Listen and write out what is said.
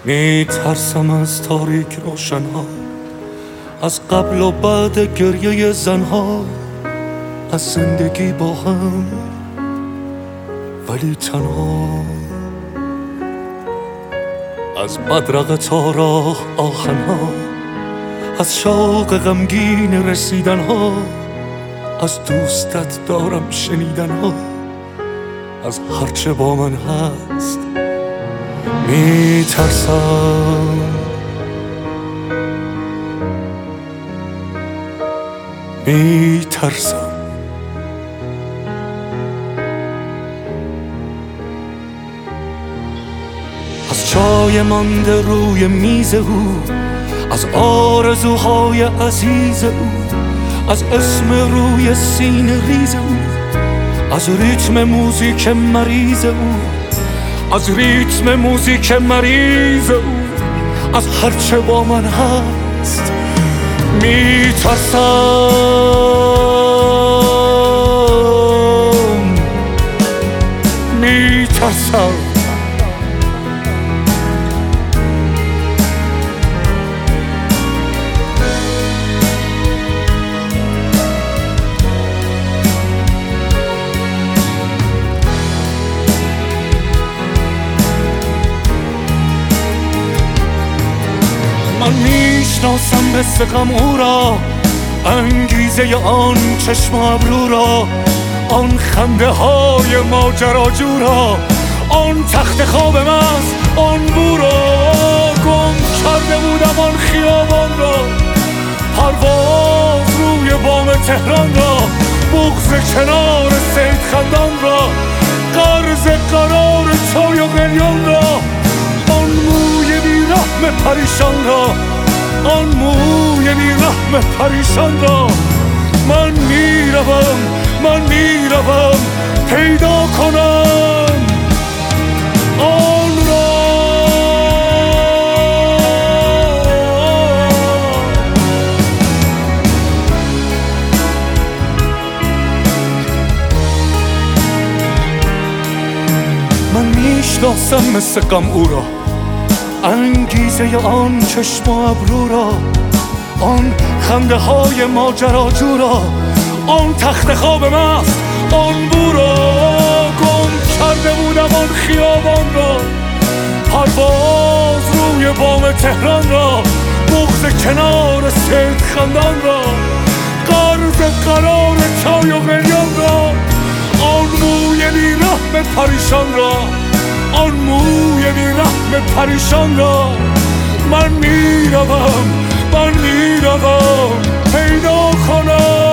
میترسم از تاریک روشنها، از قبل و بعد گریه زنها، از زندگی با هم ولی تنها، از بدرقه تا راه آهنها، از شوق غمگین رسیدنها، از دوستت دارم شنیدنها، از هرچه با من هست میترسم. میترسم از چای مانده روی میز او، از آرزوهای عزیز او، از اسم روی سینه ریز او، از ریتم موزیک مریض او، از ریتم موزیک مریض او، از هرچه با من هست میترسم. میترسم من میشناسم مثل غم او را، انگیزه آن چشم ابرو را، آن خنده های ماجراجو را، آن تخت خواب مست، آن بو را. گم کرده بودم آن خیابان را، پرواز روی بام تهران را، بغض کنار سید خندان را، قرض قرار چای و قلیان را، آن موی بیرحم پریشان را، آن موی بیرحم پریشان را. من میروم پیدا کنم آن را. من میشناسم مثل غم او را، انگیزه آن چشم و ابرو را، آن خنده های ماجراجو را، آن تخت خواب مست، آن بو را. گم کرده بودم آن خیابان را، پرواز روی بام تهران را، بغض کنار سید خندان را، قرض قرار چای و قلیان را، آن موی بیرحم پریشان را، آن موی بیرحم پریشان را. من میروم پیدا کنم